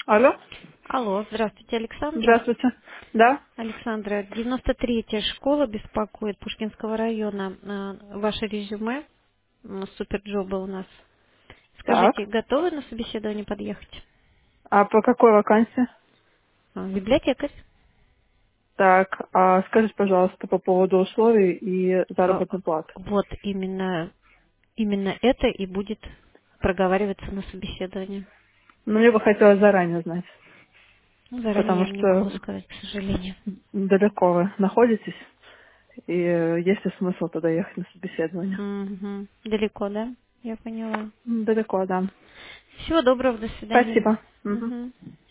Алло, Алло, здравствуйте, Александра. здравствуйте. Да? Александра, 93-я школа беспокоит Пушкинского района. Ваше резюме, суперджоба у нас. Скажите, Так. готовы на собеседование подъехать? А по какой вакансии? Библиотекарь. Так, а скажите, пожалуйста, по поводу условий и А, заработной платы. Вот именно это и будет проговариваться на собеседовании. Ну, мне бы хотелось заранее знать, Заранее потому я вам не могу что сказать, к сожалению. далеко вы находитесь, и есть ли смысл туда ехать на собеседование? Мгм. Далеко, да? Я поняла. Далеко, да. Всего доброго, до свидания. Спасибо. Мгм. Мгм.